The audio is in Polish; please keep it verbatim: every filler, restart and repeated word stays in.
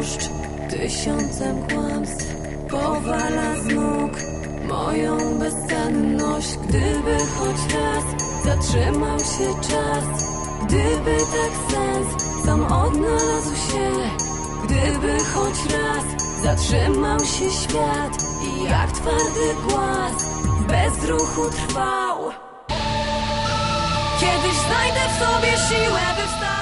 tłuszcz tysiącem kłamstw powala z nóg moją bezsenność. Gdyby choć raz zatrzymał się czas, gdyby tak sens sam odnalazł się, gdyby choć raz zatrzymał się świat i jak twardy głaz w bezruchu trwał. Kiedyś znajdę w sobie siłę, by wstać.